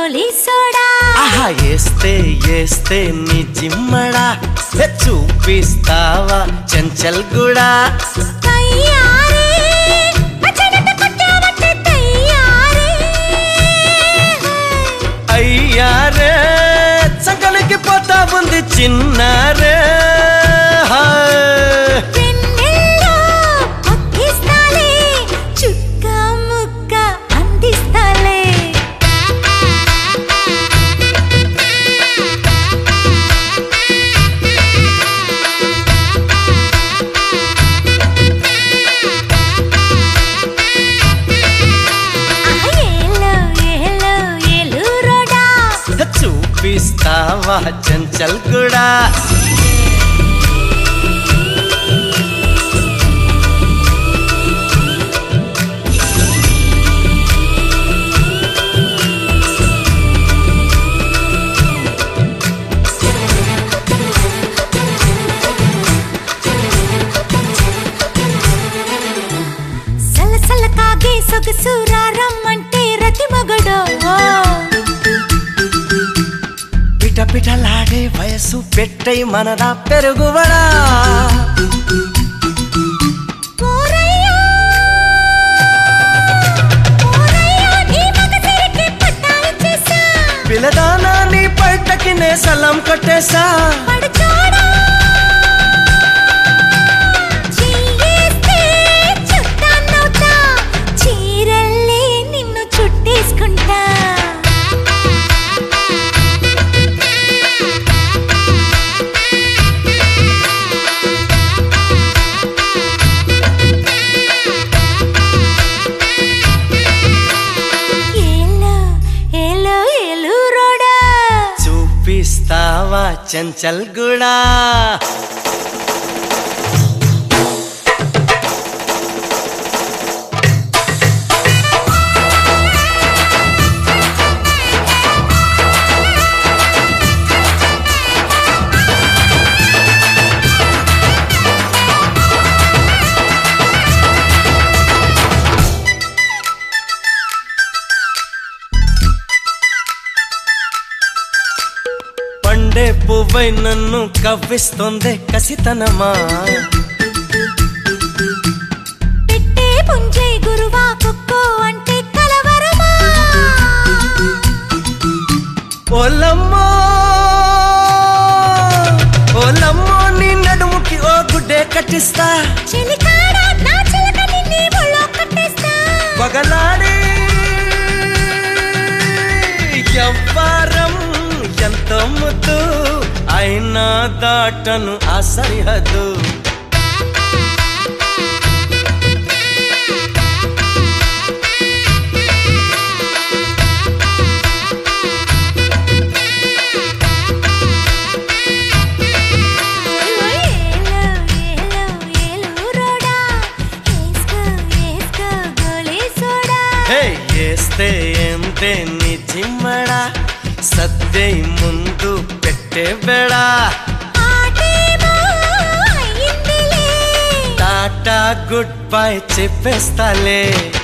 గోలీ soda ఆహా ఏస్తే ఏస్తే నీ జిమ్మడా చూపిస్తావా చెంచల్ గుడా అయ్యారే చంకలికి పోతా ఉంది చిన్నారే చూపిస్తావా చెంచల్ గుడా సలసల కాగే సొగసురా రమ్మంటే రతి మగడో పిటలాడే వయసు పెట్టై మనదా పెరుగువడా పిల్లదానా నీ పైటకి నే సలం కొట్టేసా చీరల్లే నిన్ను చుట్టేసుకుంటా చూపిస్తావా చెంచల్ గుడా పండే పువ్వై నన్ను కవ్విస్తోందే కసితనమా పెట్టే పుంజే గురువా కుక్కో అంటే కలవరమా ఓలమ్మో ఓలమ్మో నీ నడుముకి ఓ గుడ్డే కట్టిస్తా చెలికాడా నా చిలక నిన్నే ఒళ్ళో కట్టేస్తా పగలాడి ఎవ్వారం ఎంతో ముద్దు అయినా దాటను ఆ సరిహద్దు ఏస్తే ఏంటే నీ జిమ్మడా సద్దే ముందు పెట్టే బెడా టాటా గుడ్ బై చెప్పేస్తాలే